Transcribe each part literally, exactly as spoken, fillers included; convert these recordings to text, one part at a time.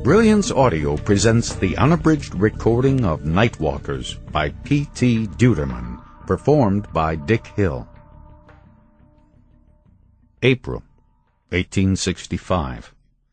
Brilliance Audio presents the unabridged recording of Nightwalkers by P T Duderman, performed by Dick Hill. April, eighteen sixty-five.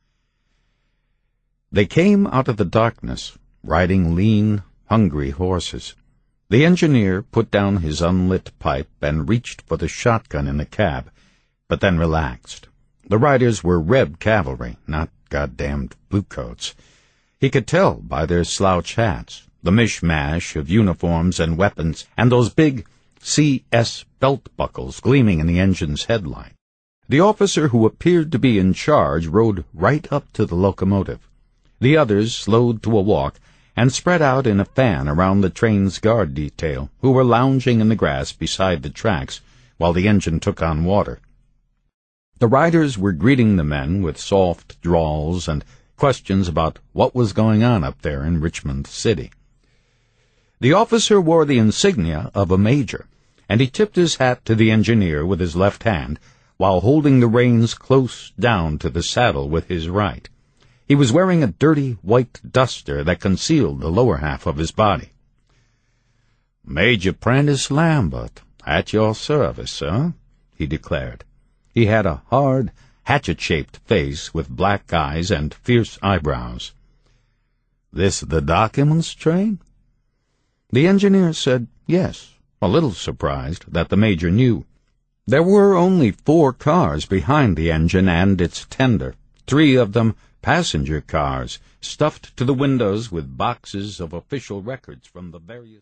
They came out of the darkness, riding lean, hungry horses. The engineer put down his unlit pipe and reached for the shotgun in the cab, but then relaxed. The riders were Reb cavalry, not goddamned bluecoats. He could tell by their slouch hats, the mishmash of uniforms and weapons, and those big C S belt buckles gleaming in the engine's headlight. The officer who appeared to be in charge rode right up to the locomotive. The others slowed to a walk and spread out in a fan around the train's guard detail, who were lounging in the grass beside the tracks while the engine took on water. The riders were greeting the men with soft drawls and questions about what was going on up there in Richmond City. The officer wore the insignia of a major, and he tipped his hat to the engineer with his left hand while holding the reins close down to the saddle with his right. He was wearing a dirty white duster that concealed the lower half of his body. "Major Prentice Lambert, at your service, sir," he declared. He had a hard, hatchet-shaped face with black eyes and fierce eyebrows. "This the documents train?" The engineer said yes, a little surprised that the major knew. There were only four cars behind the engine and its tender, three of them passenger cars, stuffed to the windows with boxes of official records from the various